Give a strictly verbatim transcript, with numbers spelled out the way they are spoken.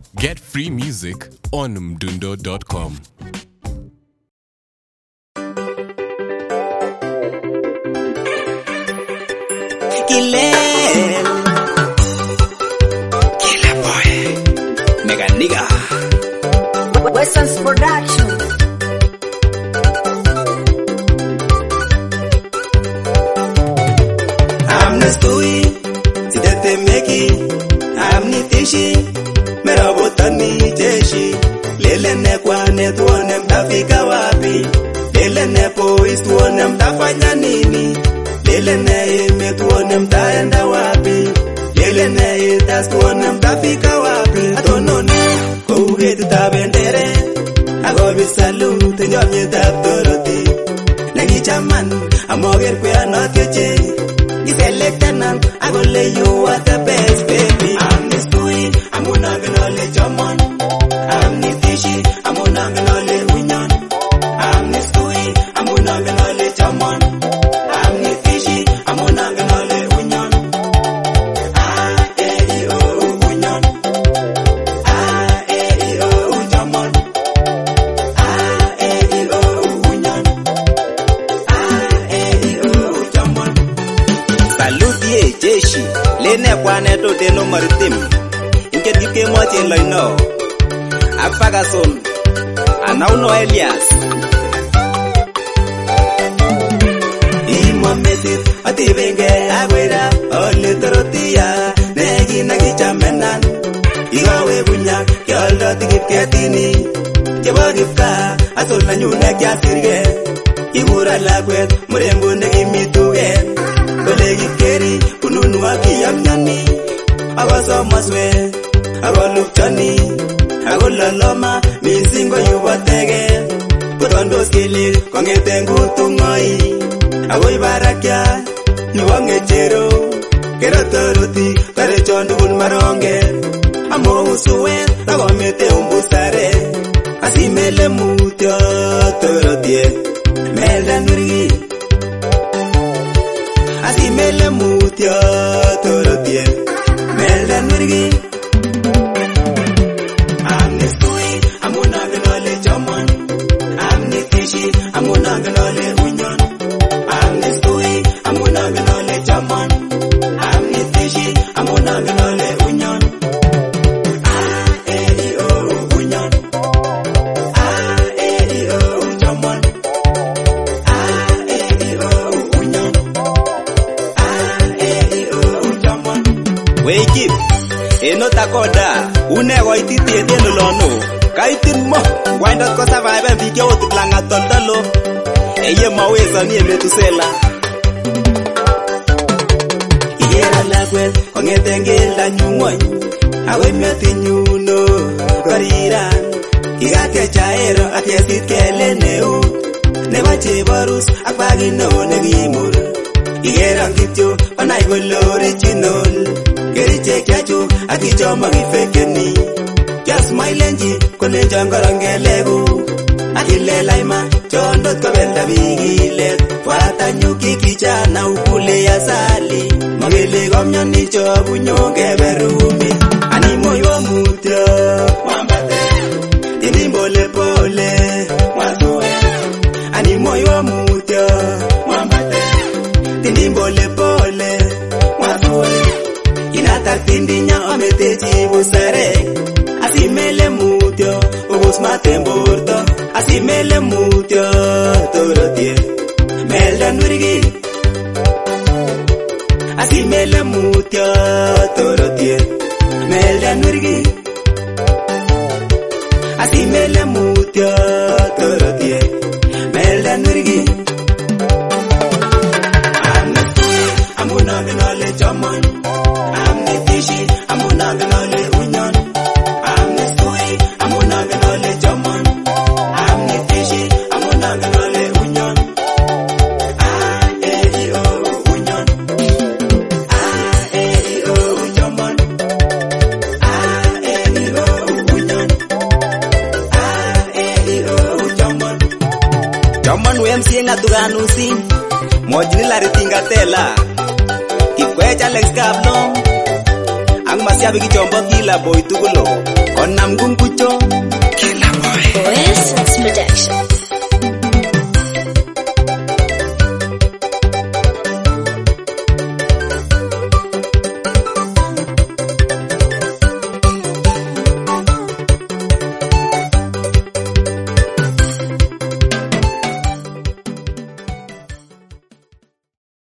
Get free music on mdundo dot com. Kilel Killer boy Mega nigga Western's production. Amnestui Sidete meki Amnitishi Merabotani jeshi Lele nekwa netuone mtafika wapi. Lele nepo istuone mtafanya nini. Lele ne imetuone mtaenda wapi. Lele ne itastuone mtafika wapi. Atonone Kouge tutabendere Agobi salute Njomye tabdoroti Negi chaman Amoger kwea notkeche Iselektanan Agole you are the best baby. I'm the story I'm gonna gnole jamon. I'm the fishy I'm gonna gnole winyon. I'm the story I'm gonna gnole jamon. I'm the fishy I'm gonna gnole winyon. Ah eh oh winyon. Ah eh oh jamon. Ah eh oh winyon. Ah eh oh jamon. Saludie jeshi lene kwane to deno maritim inke dike moche loino Afagason Anauno Elias Imometit Atibenge Agwera Ole Torotia Negi Nagi Chamenan Igawe Bunyak Kyoldo Tikip Ketini Chebo Kipka Asol na nyune kya sirge Igura Lagwet Murembu Negi Mituge Kole Kikeri Kununu Akiyam Nyani Awaso Maswe Awalukchani Agolaloma Misingo Yubatege Kutondos Kili Kongete Ngutungoi Ago Ibarakya Yuwange Chero Kerotoroti Karechondu Maronge Amo Usuwe Agomete Umbusare Asimele Mutyo Torotie Melda Nurgi Asimele Mutyo Torotie Melda Nurgi I'm gonna gnole winyon. I'm the story I'm gonna gnole jamon. I'm the fishy I'm gonna gnole winyon. Ah eh oh winyon. Ah eh oh jamon. Ah eh oh winyon. Ah eh oh jamon. Wake up Enota koda Unego ititi edeno lono Kaitin mo Wind up kosa vibe Mbike otu planga tondalo Eye maweza ni emetusela Iyera lagwet Kongete ngilda nyungwoy Awe mioti nyuno Koriran Kigatia chaero Atiesit kele neu Nebo cheborus Akpagino negimur Iyera ngityo Panay kolo original Keriche kiachu Akichoma kifekeni Kia smile enji Kone jangorongeleku Akile laima Chondot kabelda bigilet Fuata nyuki kichana ukule ya sali Magele gomnyoni chobu nyonge berumi Animo yo mutyo Mwambate Tindi pole pole Mwatue Animo yo mutyo Mwambate Tindi pole pole Mwatue Inata tindi nya ometechi busare Asimele mutyo Ubus matemburto Asimele mutyo Torotie Melda Nurgi Asimele mutyo Torotie Melda Nurgi Asimele mutyo Torotie Melda Nurgi I'm the story I'm gonna gnole jamon. I'm the fishy I'm gonna gnole winyon. I'm the story I'm gonna gnole jamon. I'm the fishy I'm gonna gnole winyon. Ah eh oh winyon. Ah eh oh jamon. Ah eh oh winyon. Ah eh oh jamon. Jamon wem sienga tuganusi Mojini la ritinga tela Kikwecha Alex Kablo ak masiabik chombo kila boy tugulo konam kungucho kila boy Wessence Production.